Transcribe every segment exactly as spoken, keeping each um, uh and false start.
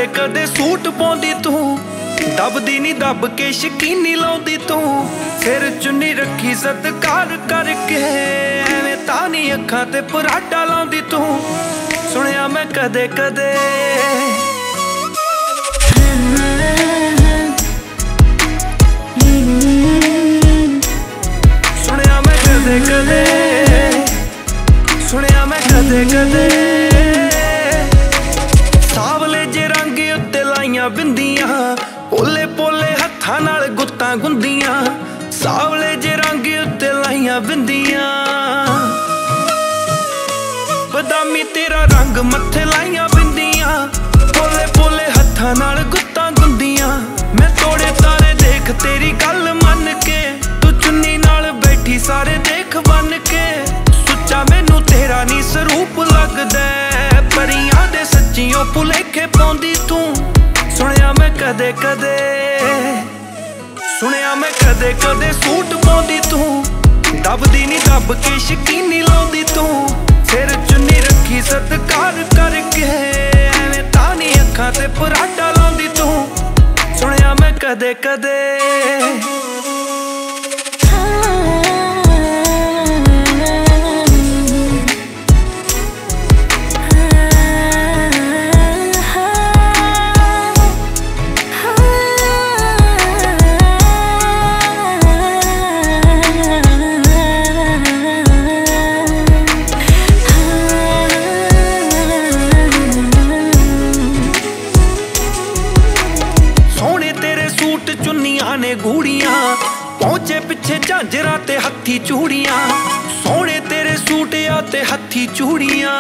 कदे कदे सूट पाउंदी तू, दबदी नी दब के शकीनी लाउंदी तू। सिर चुन्नी रखी सत्कार करके एवें तां नी अखां ते पराठा लाउंदी तू। सुनिया मैं कदे कदे सुनिया मैं कदे कदे सुनिया मैं कदे कदे सावले जे रंग उत्ते लाइयां बिंदियां, पोले पोले हत्थां नाल गुत्तां गुंदियां। सावले जे रंग उत्ते लाइयां बिंदियां, बदामी तेरा रंग मत्थे लाइयां बिंदियां। पोले पोले हत्थां नाल गुत्तां गुंदियां। मैं तोड़े तारे देख तेरी गल मन के, तू चुन्नी नाल बैठी सारे देख बन के। सुच्चा मैनू तेरा नी स्वरूप लगदा, परियां दे सच्चियों भुलेखे पाउंदी तू। सुनिया मैं कदे कदे सुनिया मैं कदे कदे सूट पाउंदी तू, दबदी नी दब के शकीनी लाउंदी तू। सिर चुन्नी रखी सत्कार करके एवें तां नी अखां ते पराठा लाउंदी तू। सुनिया मैं कदे कदे चुन्नियां ने गूड़ियां, पहुंचे पिछे झांजरा ते हत्थी चूड़ियां। सोने तेरे सूट या ते हत्थी चूड़ियां,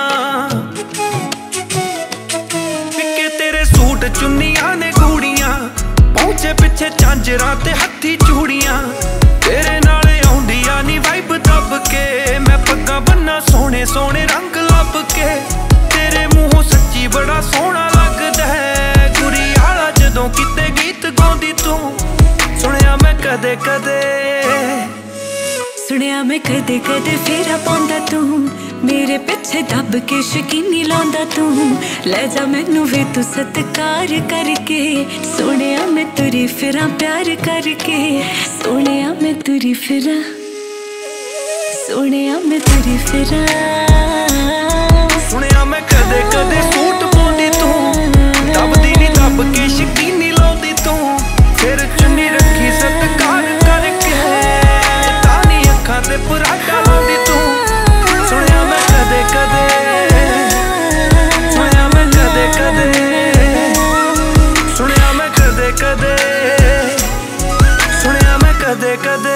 पिके तेरे सूट चुन्नियां ने गूड़ियां। पहुंचे पिछे झांजरा ते हत्थी चूड़ियां। तेरे नाले आउंदियां नी वाइब दब के, मैं पग्गां बन्ना सोने सोने रंग लब के। तेरे मुंहों सच्ची बड़ा सोहना लगदा है, गुरी आला जदों किते गीत गाउंदी तू। सुनिया मैं कदे कदे सुनिया मैं कदे कदे फेरा पाउंदा तू, मेरे पिछे दब के शकीनी लाउंदा तू। ले जा मैनू वे तू सत्कार करके, सुनिया मैं तुरी फिरां प्यार करके। सुनिया मैं तुरी फिरां सुनिया मैं तुरी फिरां सुनिया मैं कदे कदे सूट पाउंदी तू, दबदी नी दब के शकीनी लाउंदी तू। सिर चुन्नी रखी सत्कार करके तां नी अखां ते पराठा लाउंदी तू। सुनिया मैं कदे कदे सुनिया मैं कदे कदे सुनिया मैं कदे कदे सुनिया मैं कदे कदे